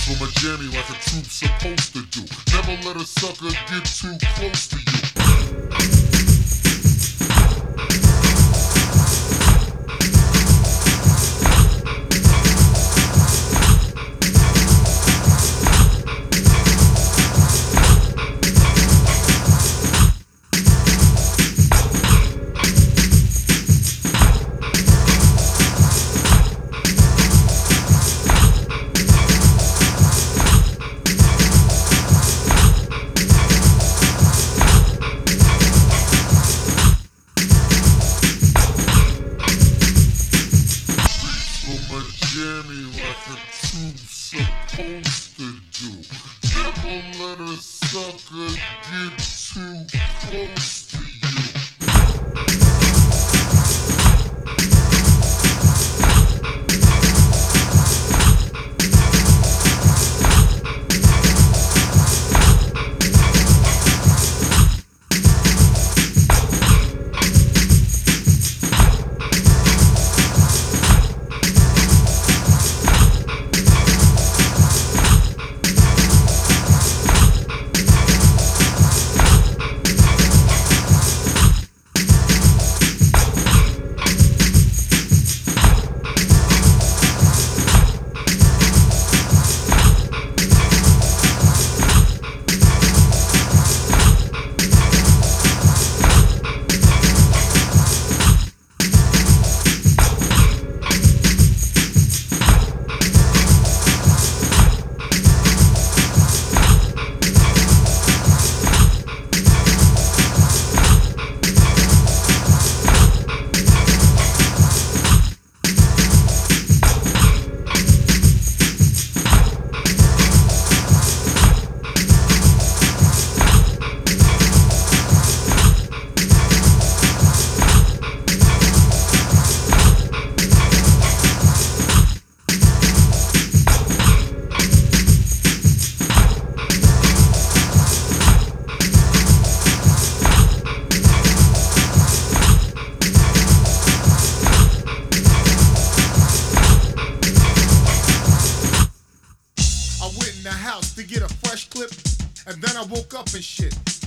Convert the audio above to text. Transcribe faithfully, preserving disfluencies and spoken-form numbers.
from a jammy like a troop supposed to do. Never let a sucker get too close to you. Jammy like a troop supposed to do. Never let a sucker get too close to you. I went in the house to get a fresh clip, and then I woke up and shit.